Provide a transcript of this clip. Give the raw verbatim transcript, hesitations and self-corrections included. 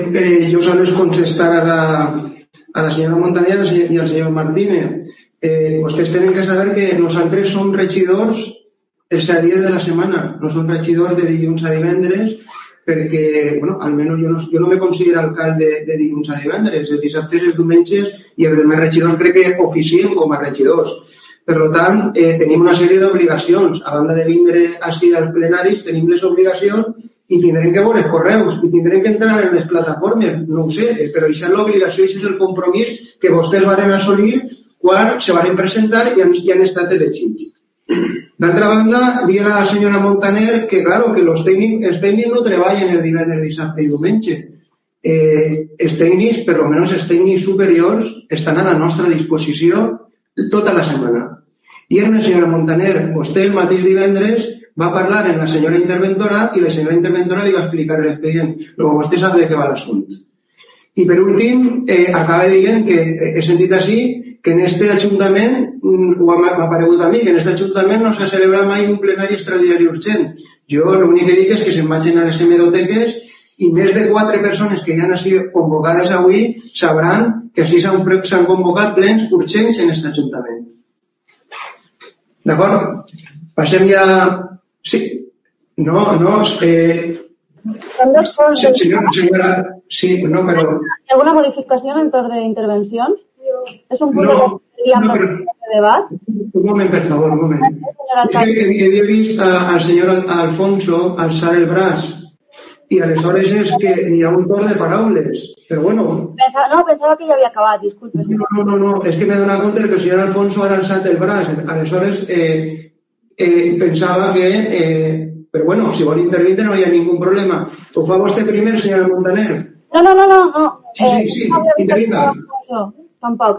eh, yo solo es contestar a la, a la señora Montaner y al señor Martínez. Eh, ustedes tienen que saber que nosaltres som regidors els set dies de la setmana, no som regidors de dilluns a divendres, perquè, bueno, almenys jo no, jo no me considero alcalde de dilluns a divendres, els dissabtes, els diumenges i els demés regidors crec que oficiem com a regidors. Per tant, eh, tenim una sèrie d'obligacions. A banda de vindre així als plenaris, tenim les obligacions i tindrem que veure els correus i tindrem que entrar en les plataformes, no ho sé, però això és l'obligació, això és el compromís que vostès van assolir quan se van presentar i han, i han estat elegits. D'altra banda, diu la senyora Montaner que, claro, que els tècnics, els tècnics no treballen el divendres, dissabte i diumenge. Eh, els tècnics, per almenys els tècnics superiors, estan a la nostra disposició tota la setmana. I era una senyora Montaner, vostè el mateix divendres va parlar amb la senyora interventora i la senyora interventora li va explicar l'expedient. Però vostè sap de què va l'assumpte. I per últim, eh, acaba dient que he sentit així que en este Ajuntament, o m'ha aparegut a mi, que en este Ajuntament no s'ha celebrat mai un plenari extraordinari urgent. Jo l'únic que dic és que se'n vagin a les hemeroteques i més de quatre persones que ja han estat convocades avui sabran que així s'han convocat plens urgents en aquest Ajuntament. D'acord? Passem ja... Sí. No, no, eh... Senyora, senyora... Sí, no, però... ¿Hay alguna modificación en el torno de intervención? Es un punto no, que queríamos no, pero, de debate. Un moment, per favor, un moment. És que havia vist al senyor Alfonso alçar el braç i aleshores és que hi ha un torn de paraules. Però bueno... Pensaba, no, pensaba que ya había acabado, disculpe. No, no, no, no, és que m'he donat compte que el senyor Alfonso ha alçat el braç. Aleshores eh, eh, pensava que... Eh, però bueno, si vol intervindre no hi ha ningú problema. Ho fa vostè primer, senyora Montaner? No, no, no, no. no. Sí, sí, sí, intervinga. Tampoc.